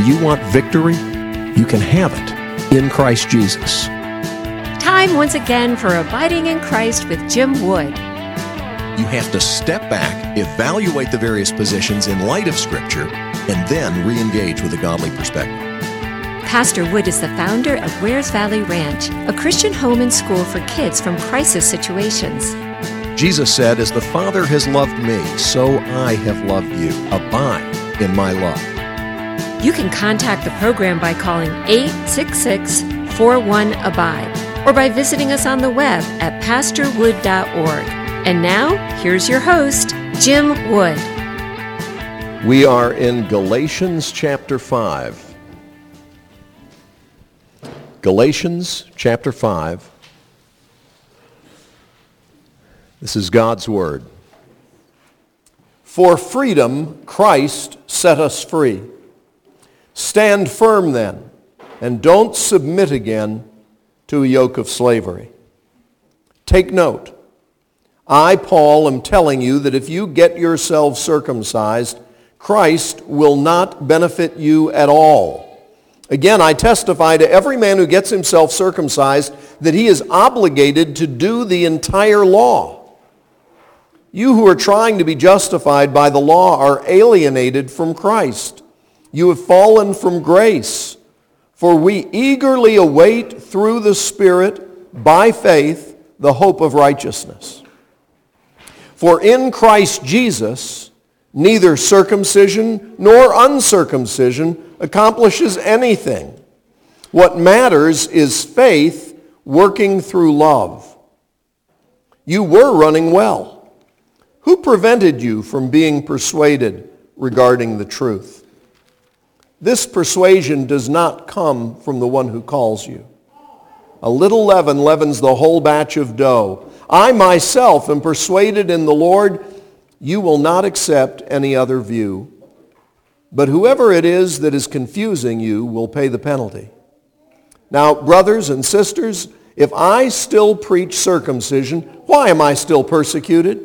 you want victory? You can have it in Christ Jesus. Time once again for Abiding in Christ with Jim Wood. You have to step back, evaluate the various positions in light of Scripture, and then re-engage with a godly perspective. Pastor Wood is the founder of Wares Valley Ranch, a Christian home and school for kids from crisis situations. Jesus said, "As the Father has loved me, so I have loved you. Abide in my love." You can contact the program by calling 866-41-ABIDE or by visiting us on the web at pastorwood.org. And now, here's your host, Jim Wood. We are in Galatians chapter 5. Galatians chapter 5. This is God's word. For freedom, Christ set us free. Stand firm then, and don't submit again to a yoke of slavery. Take note. I, Paul, am telling you that if you get yourselves circumcised, Christ will not benefit you at all. Again, I testify to every man who gets himself circumcised that he is obligated to do the entire law. You who are trying to be justified by the law are alienated from Christ. You have fallen from grace, for we eagerly await through the Spirit, by faith, the hope of righteousness. For in Christ Jesus, neither circumcision nor uncircumcision accomplishes anything. What matters is faith working through love. You were running well. Who prevented you from being persuaded regarding the truth? This persuasion does not come from the one who calls you. A little leaven leavens the whole batch of dough. I myself am persuaded in the Lord, you will not accept any other view. But whoever it is that is confusing you will pay the penalty. Now, brothers and sisters, if I still preach circumcision, why am I still persecuted?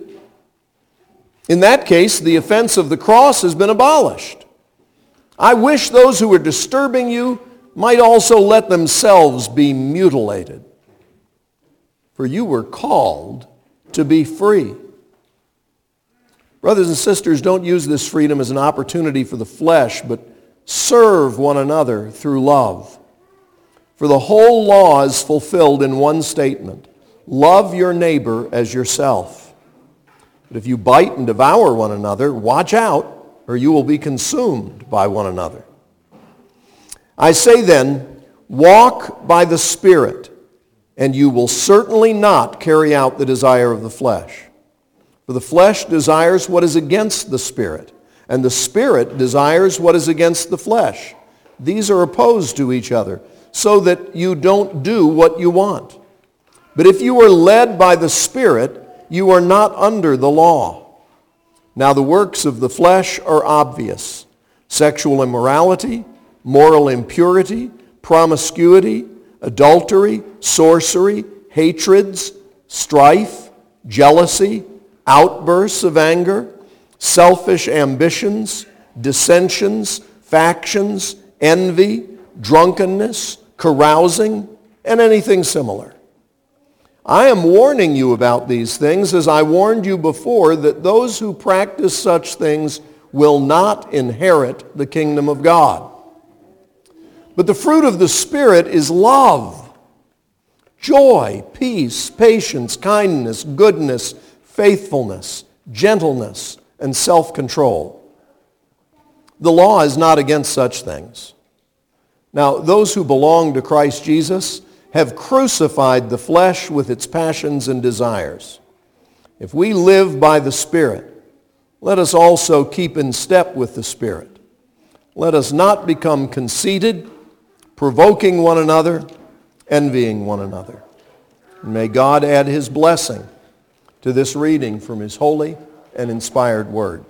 In that case, the offense of the cross has been abolished. I wish those who are disturbing you might also let themselves be mutilated. For you were called to be free. Brothers and sisters, don't use this freedom as an opportunity for the flesh, but serve one another through love. For the whole law is fulfilled in one statement: love your neighbor as yourself. But if you bite and devour one another, watch out, or you will be consumed by one another. I say then, walk by the Spirit, and you will certainly not carry out the desire of the flesh. For the flesh desires what is against the Spirit, and the Spirit desires what is against the flesh. These are opposed to each other, so that you don't do what you want. But if you are led by the Spirit, you are not under the law. Now the works of the flesh are obvious: sexual immorality, moral impurity, promiscuity, adultery, sorcery, hatreds, strife, jealousy, outbursts of anger, selfish ambitions, dissensions, factions, envy, drunkenness, carousing, and anything similar. I am warning you about these things, as I warned you before, that those who practice such things will not inherit the kingdom of God. But the fruit of the Spirit is love, joy, peace, patience, kindness, goodness, faithfulness, gentleness, and self-control. The law is not against such things. Now, those who belong to Christ Jesus have crucified the flesh with its passions and desires. If we live by the Spirit, let us also keep in step with the Spirit. Let us not become conceited, provoking one another, envying one another. And may God add his blessing to this reading from his holy and inspired word.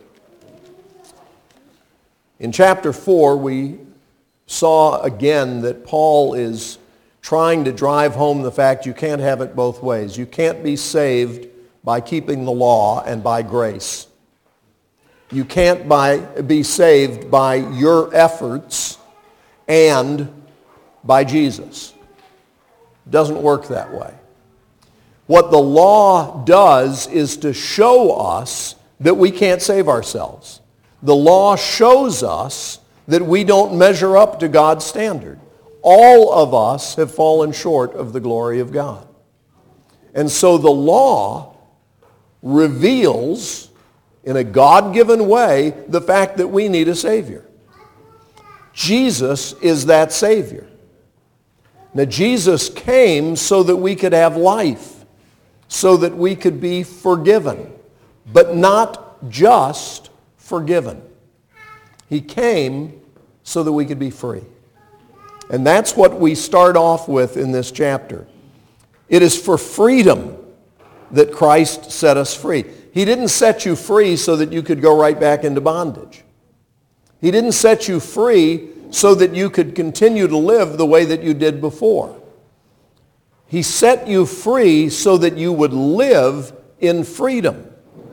In chapter 4, we saw again that Paul is trying to drive home the fact you can't have it both ways. You can't be saved by keeping the law and by grace. You can't be saved by your efforts and by Jesus. It doesn't work that way. What the law does is to show us that we can't save ourselves. The law shows us that we don't measure up to God's standard. All of us have fallen short of the glory of God. And so the law reveals in a God-given way the fact that we need a Savior. Jesus is that Savior. Now Jesus came so that we could have life, so that we could be forgiven, but not just forgiven. He came so that we could be free. And that's what we start off with in this chapter. It is for freedom that Christ set us free. He didn't set you free so that you could go right back into bondage. He didn't set you free so that you could continue to live the way that you did before. He set you free so that you would live in freedom.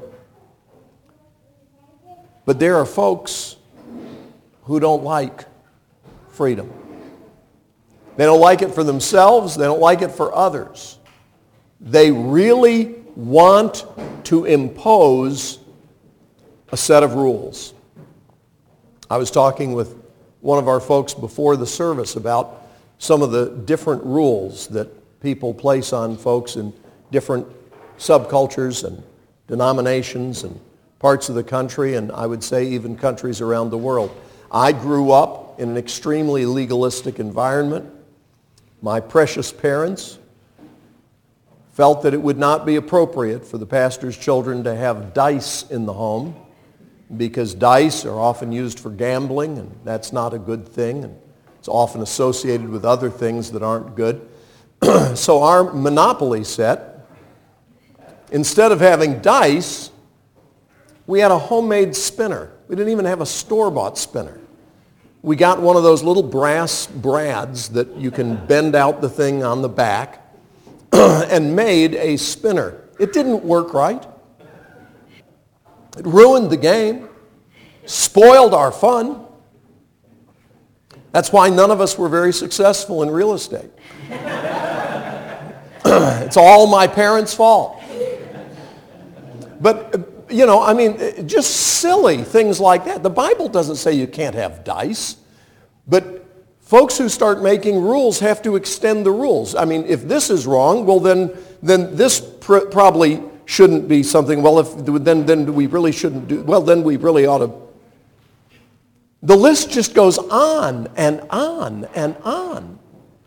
But there are folks who don't like freedom. They don't like it for themselves. They don't like it for others. They really want to impose a set of rules. I was talking with one of our folks before the service about some of the different rules that people place on folks in different subcultures and denominations and parts of the country, and I would say even countries around the world. I grew up in an extremely legalistic environment. My precious parents felt that it would not be appropriate for the pastor's children to have dice in the home because dice are often used for gambling, and that's not a good thing, and it's often associated with other things that aren't good. So our Monopoly set, instead of having dice, we had a homemade spinner. We didn't even have a store-bought spinner. We got one of those little brass brads that you can bend out the thing on the back and made a spinner. It didn't work right. It ruined the game, spoiled our fun. That's why none of us were very successful in real estate. It's all my parents' fault. But just silly things like that. The Bible doesn't say you can't have dice, but folks who start making rules have to extend the rules. I mean, if this is wrong, well, then this probably shouldn't be something. Well, then we really shouldn't do. Well, then we really ought to. The list just goes on and on and on.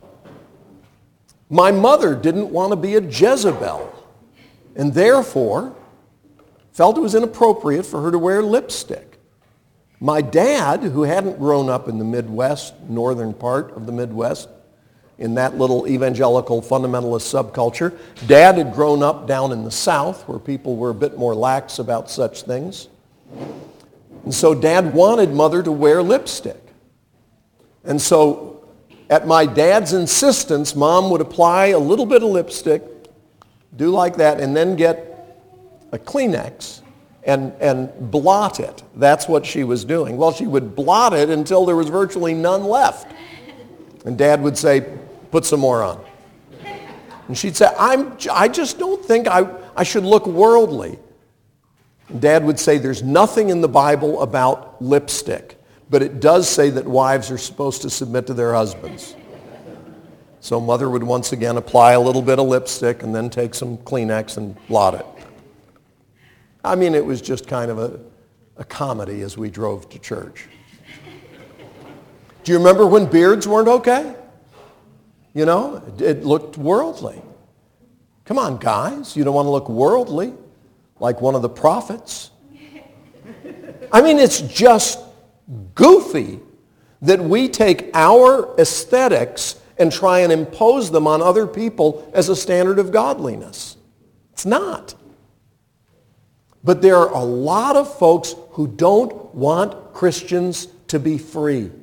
My mother didn't want to be a Jezebel, and therefore felt it was inappropriate for her to wear lipstick. My dad, who hadn't grown up in the Midwest, northern part of the Midwest, in that little evangelical fundamentalist subculture, Dad had grown up down in the South where people were a bit more lax about such things. And so Dad wanted Mother to wear lipstick. And so at my dad's insistence, Mom would apply a little bit of lipstick, do like that, and then get a Kleenex and blot it. That's what she was doing. Well, she would blot it until there was virtually none left. And Dad would say, put some more on. And she'd say, I just don't think I should look worldly. And Dad would say, there's nothing in the Bible about lipstick, but it does say that wives are supposed to submit to their husbands. So Mother would once again apply a little bit of lipstick and then take some Kleenex and blot it. I mean, it was just kind of a comedy as we drove to church. Do you remember when beards weren't okay? You know, it looked worldly. Come on, guys. You don't want to look worldly like one of the prophets. I mean, it's just goofy that we take our aesthetics and try and impose them on other people as a standard of godliness. It's not. But there are a lot of folks who don't want Christians to be free.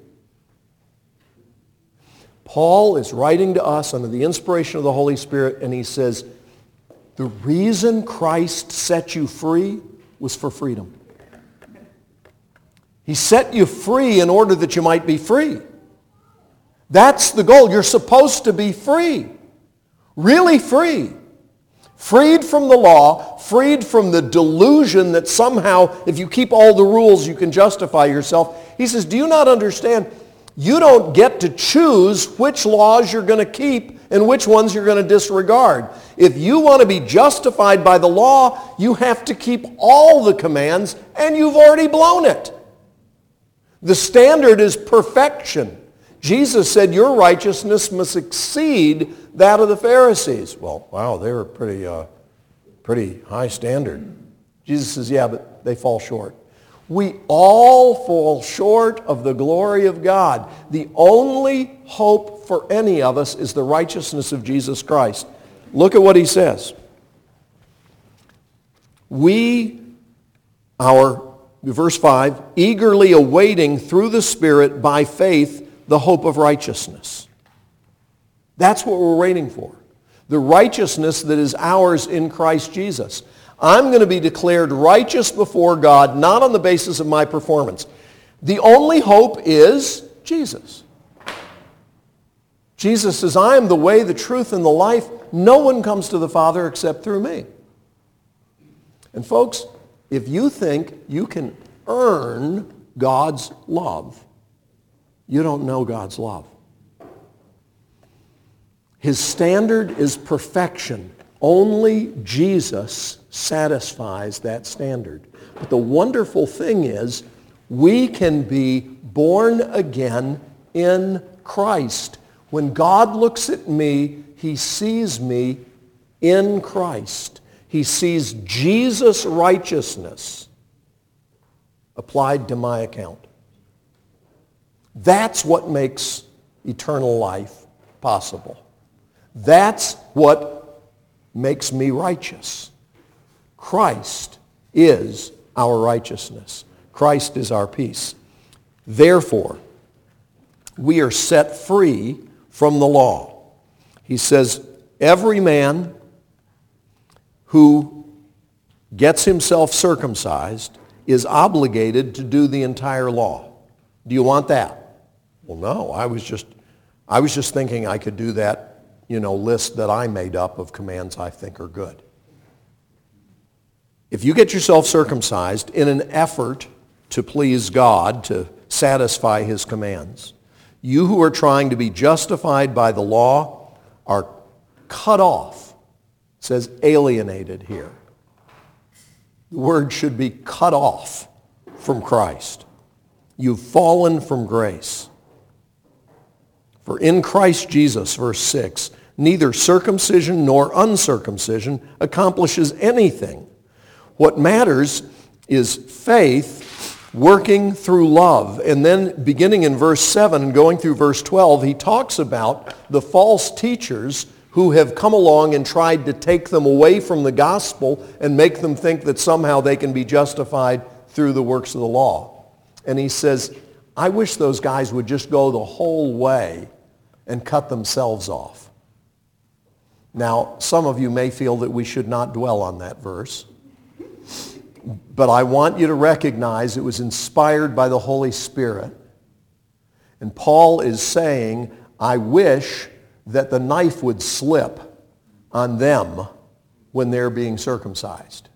Paul is writing to us under the inspiration of the Holy Spirit, and he says, the reason Christ set you free was for freedom. He set you free in order that you might be free. That's the goal. You're supposed to be free. Really free. Freed from the law, freed from the delusion that somehow if you keep all the rules you can justify yourself. He says, do you not understand? You don't get to choose which laws you're going to keep and which ones you're going to disregard. If you want to be justified by the law, you have to keep all the commands, and you've already blown it. The standard is perfection. Jesus said your righteousness must exceed that of the Pharisees. Well, wow, they were pretty high standard. Jesus says, yeah, but they fall short. We all fall short of the glory of God. The only hope for any of us is the righteousness of Jesus Christ. Look at what he says. Verse 5, eagerly awaiting through the Spirit by faith the hope of righteousness. That's what we're waiting for. The righteousness that is ours in Christ Jesus. I'm going to be declared righteous before God, not on the basis of my performance. The only hope is Jesus. Jesus says, I am the way, the truth, and the life. No one comes to the Father except through me. And folks, if you think you can earn God's love, you don't know God's love. His standard is perfection. Only Jesus satisfies that standard. But the wonderful thing is, we can be born again in Christ. When God looks at me, he sees me in Christ. He sees Jesus' righteousness applied to my account. That's what makes eternal life possible. That's what makes me righteous. Christ is our righteousness. Christ is our peace. Therefore, we are set free from the law. He says, every man who gets himself circumcised is obligated to do the entire law. Do you want that? Well, no. I was just thinking I could do that, list that I made up of commands I think are good. If you get yourself circumcised in an effort to please God, to satisfy his commands, you who are trying to be justified by the law are cut off. It says alienated here. The word should be cut off from Christ. You've fallen from grace. For in Christ Jesus, verse 6, neither circumcision nor uncircumcision accomplishes anything. What matters is faith working through love. And then beginning in verse 7 and going through verse 12, he talks about the false teachers who have come along and tried to take them away from the gospel and make them think that somehow they can be justified through the works of the law. And he says, I wish those guys would just go the whole way and cut themselves off. Now, some of you may feel that we should not dwell on that verse, but I want you to recognize it was inspired by the Holy Spirit. And Paul is saying, I wish that the knife would slip on them when they're being circumcised.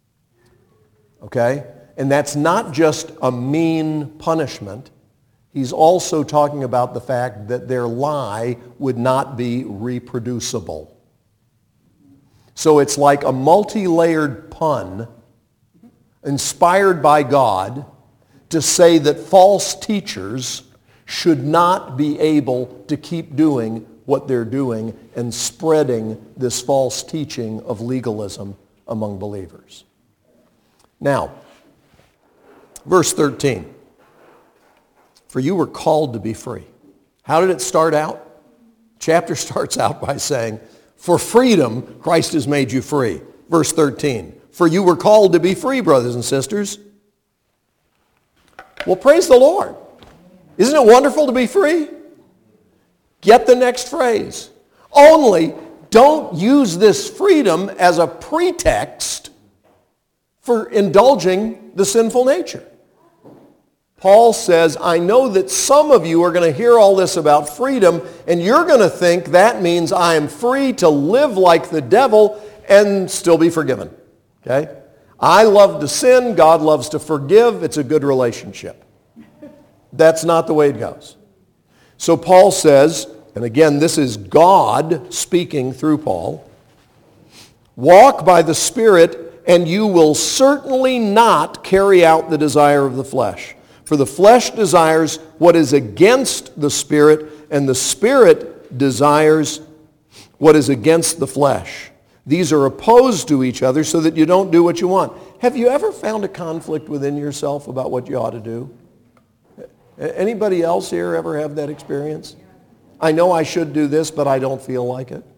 Okay? And that's not just a mean punishment. He's also talking about the fact that their lie would not be reproducible. So it's like a multi-layered pun inspired by God to say that false teachers should not be able to keep doing what they're doing and spreading this false teaching of legalism among believers. Now, verse 13. For you were called to be free. How did it start out? Chapter starts out by saying, for freedom, Christ has made you free. Verse 13. For you were called to be free, brothers and sisters. Well, praise the Lord. Isn't it wonderful to be free? Get the next phrase. Only don't use this freedom as a pretext for indulging the sinful nature. Paul says, I know that some of you are going to hear all this about freedom, and you're going to think that means I am free to live like the devil and still be forgiven. Okay? I love to sin. God loves to forgive. It's a good relationship. That's not the way it goes. So Paul says, and again, this is God speaking through Paul, walk by the Spirit, and you will certainly not carry out the desire of the flesh. For the flesh desires what is against the Spirit, and the Spirit desires what is against the flesh. These are opposed to each other so that you don't do what you want. Have you ever found a conflict within yourself about what you ought to do? Anybody else here ever have that experience? I know I should do this, but I don't feel like it.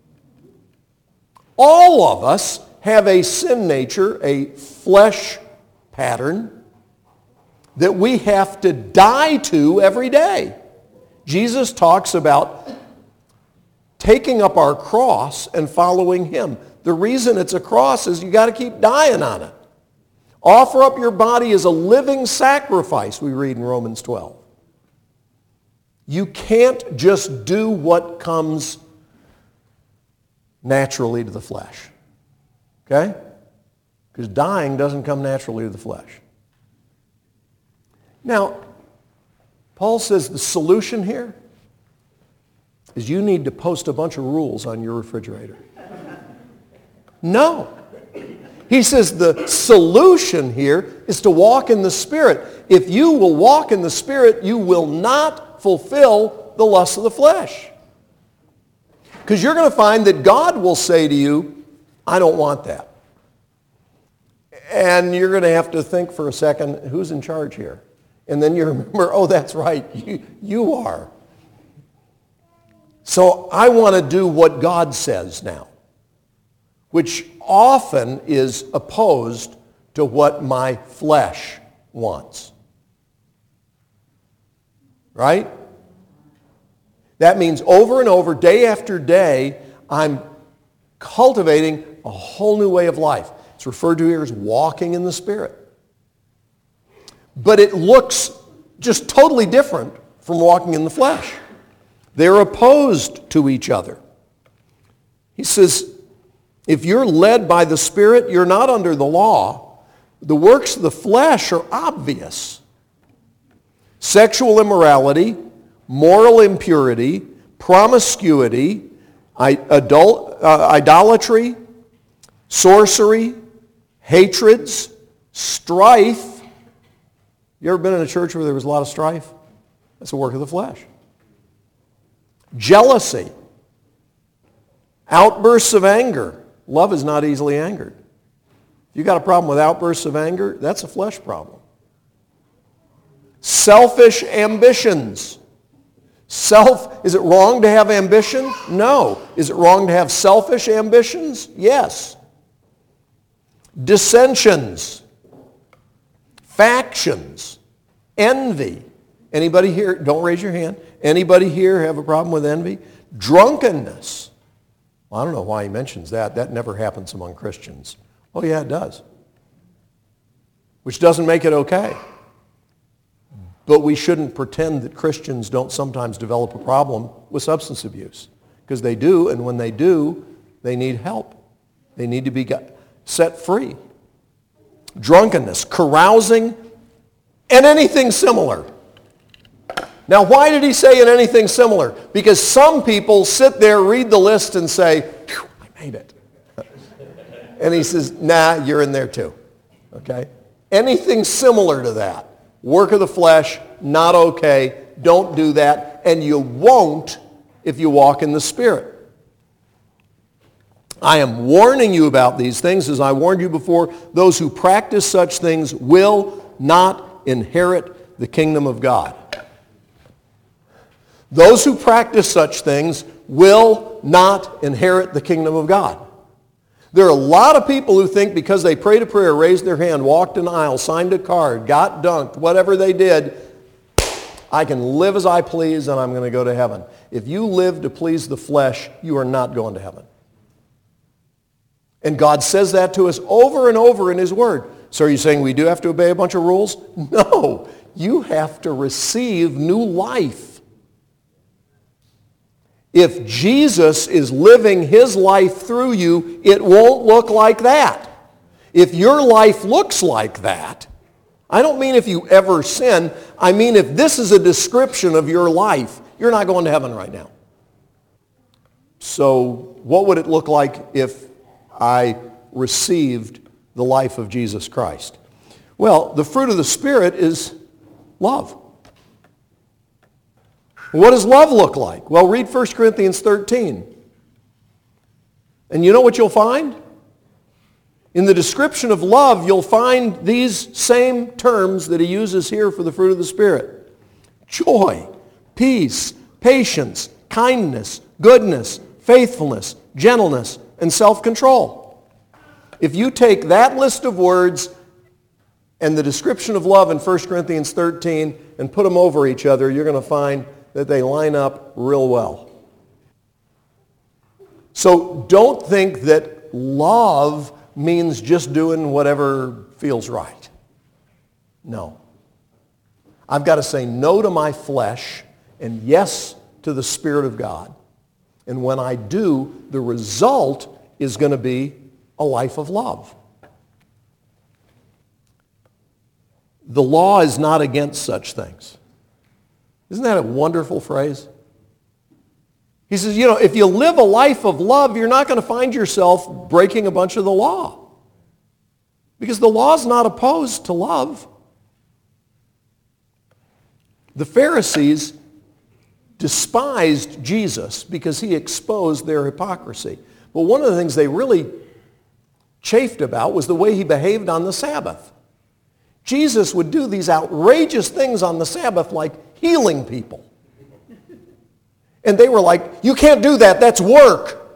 All of us have a sin nature, a flesh pattern, that we have to die to every day. Jesus talks about taking up our cross and following him. The reason it's a cross is you got to keep dying on it. Offer up your body as a living sacrifice, we read in Romans 12. You can't just do what comes naturally to the flesh. Okay? Because dying doesn't come naturally to the flesh. Now, Paul says the solution here is you need to post a bunch of rules on your refrigerator. No. He says the solution here is to walk in the Spirit. If you will walk in the Spirit, you will not fulfill the lusts of the flesh. Because you're going to find that God will say to you, I don't want that. And you're going to have to think for a second, who's in charge here? And then you remember, oh, that's right, you are. So I want to do what God says now, which often is opposed to what my flesh wants. Right? That means over and over, day after day, I'm cultivating a whole new way of life. It's referred to here as walking in the Spirit. But it looks just totally different from walking in the flesh. They're opposed to each other. He says, if you're led by the Spirit, you're not under the law. The works of the flesh are obvious. Sexual immorality, moral impurity, promiscuity, idolatry, sorcery, hatreds, strife. You ever been in a church where there was a lot of strife? That's a work of the flesh. Jealousy, outbursts of anger. Love is not easily angered. If you got a problem with outbursts of anger, that's a flesh problem. Selfish ambitions. Is it wrong to have ambition? No. Is it wrong to have selfish ambitions? Yes. Dissensions. Factions, envy. Anybody here, don't raise your hand, anybody here have a problem with envy? Drunkenness. Well, I don't know why he mentions that. That never happens among Christians. Oh yeah, it does. Which doesn't make it okay. But we shouldn't pretend that Christians don't sometimes develop a problem with substance abuse. Because they do, and when they do, they need help. They need to be set free. Drunkenness, carousing, and anything similar. Now, why did he say in anything similar? Because some people sit there, read the list, and say, I made it. And he says, nah, you're in there too. Okay? Anything similar to that. Work of the flesh, not okay. Don't do that. And you won't if you walk in the Spirit. I am warning you about these things, as I warned you before. Those who practice such things will not inherit the kingdom of God. Those who practice such things will not inherit the kingdom of God. There are a lot of people who think because they prayed a prayer, raised their hand, walked an aisle, signed a card, got dunked, whatever they did, I can live as I please and I'm going to go to heaven. If you live to please the flesh, you are not going to heaven. And God says that to us over and over in His Word. So are you saying we do have to obey a bunch of rules? No. You have to receive new life. If Jesus is living his life through you, it won't look like that. If your life looks like that, I don't mean if you ever sin, I mean if this is a description of your life, you're not going to heaven right now. So what would it look like if I received the life of Jesus Christ? Well, the fruit of the Spirit is love. What does love look like? Well, read 1 Corinthians 13. And you know what you'll find? In the description of love, you'll find these same terms that he uses here for the fruit of the Spirit. Joy, peace, patience, kindness, goodness, faithfulness, gentleness, and self-control. If you take that list of words and the description of love in 1 Corinthians 13 and put them over each other, you're going to find that they line up real well. So don't think that love means just doing whatever feels right. No. I've got to say no to my flesh and yes to the Spirit of God. And when I do, the result is going to be a life of love. The law is not against such things. Isn't that a wonderful phrase? He says, if you live a life of love, you're not going to find yourself breaking a bunch of the law. Because the law is not opposed to love. The Pharisees despised Jesus because he exposed their hypocrisy. But one of the things they really chafed about was the way he behaved on the Sabbath. Jesus would do these outrageous things on the Sabbath like healing people. And they were like, you can't do that, that's work.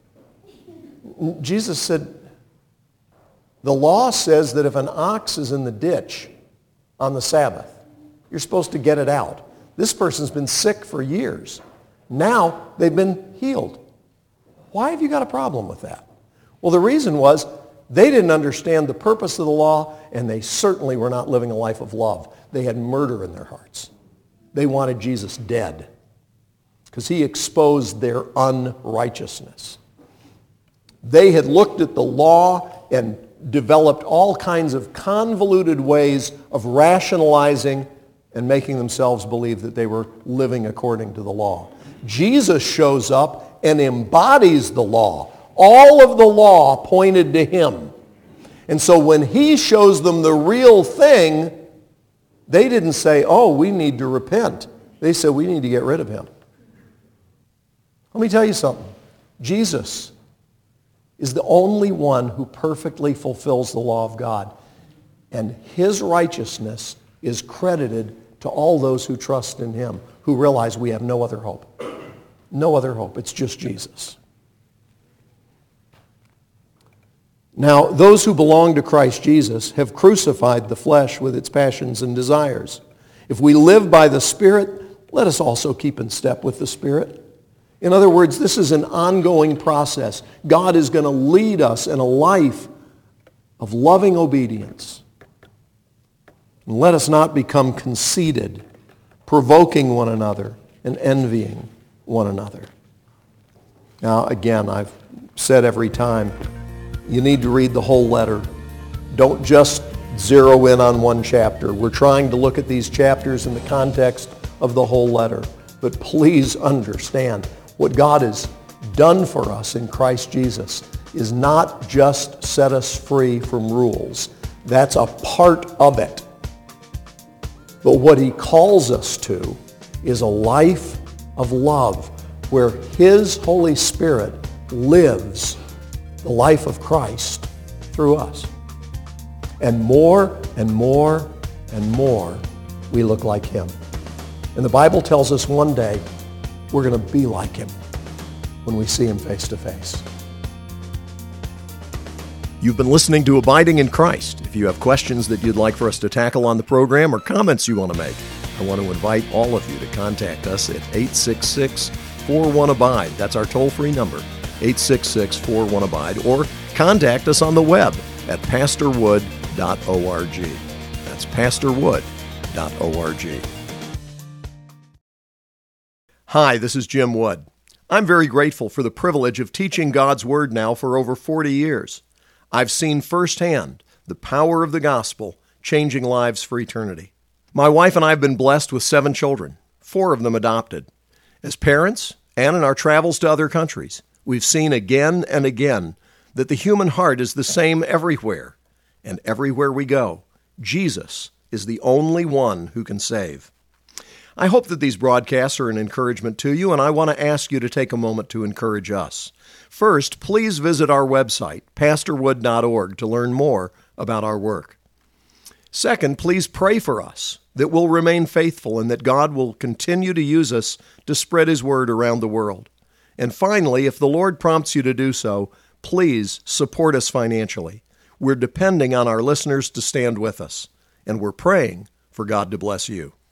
Jesus said, the law says that if an ox is in the ditch on the Sabbath, you're supposed to get it out. This person's been sick for years. Now they've been healed. Why have you got a problem with that? Well, the reason was they didn't understand the purpose of the law, and they certainly were not living a life of love. They had murder in their hearts. They wanted Jesus dead because he exposed their unrighteousness. They had looked at the law and developed all kinds of convoluted ways of rationalizing and making themselves believe that they were living according to the law. Jesus shows up and embodies the law. All of the law pointed to him. And so when he shows them the real thing, they didn't say, oh, we need to repent. They said, we need to get rid of him. Let me tell you something. Jesus is the only one who perfectly fulfills the law of God. And his righteousness is credited to all those who trust in him, who realize we have no other hope. No other hope. It's just Jesus. Now, those who belong to Christ Jesus have crucified the flesh with its passions and desires. If we live by the Spirit, let us also keep in step with the Spirit. In other words, this is an ongoing process. God is going to lead us in a life of loving obedience. And let us not become conceited, provoking one another and envying one another. Now, again, I've said every time, you need to read the whole letter. Don't just zero in on one chapter. We're trying to look at these chapters in the context of the whole letter. But please understand, what God has done for us in Christ Jesus is not just set us free from rules. That's a part of it. But what he calls us to is a life of love where his Holy Spirit lives the life of Christ through us. And more and more and more, we look like him. And the Bible tells us one day we're going to be like him when we see him face to face. You've been listening to Abiding in Christ. If you have questions that you'd like for us to tackle on the program or comments you want to make, I want to invite all of you to contact us at 866-41-ABIDE. That's our toll-free number, 866-41-ABIDE, or contact us on the web at pastorwood.org. That's pastorwood.org. Hi, this is Jim Wood. I'm very grateful for the privilege of teaching God's Word now for over 40 years. I've seen firsthand the power of the gospel changing lives for eternity. My wife and I have been blessed with 7 children, 4 of them adopted. As parents, and in our travels to other countries, we've seen again and again that the human heart is the same everywhere. And everywhere we go, Jesus is the only one who can save. I hope that these broadcasts are an encouragement to you, and I want to ask you to take a moment to encourage us. First, please visit our website, pastorwood.org, to learn more about our work. Second, please pray for us that we'll remain faithful and that God will continue to use us to spread His word around the world. And finally, if the Lord prompts you to do so, please support us financially. We're depending on our listeners to stand with us, and we're praying for God to bless you.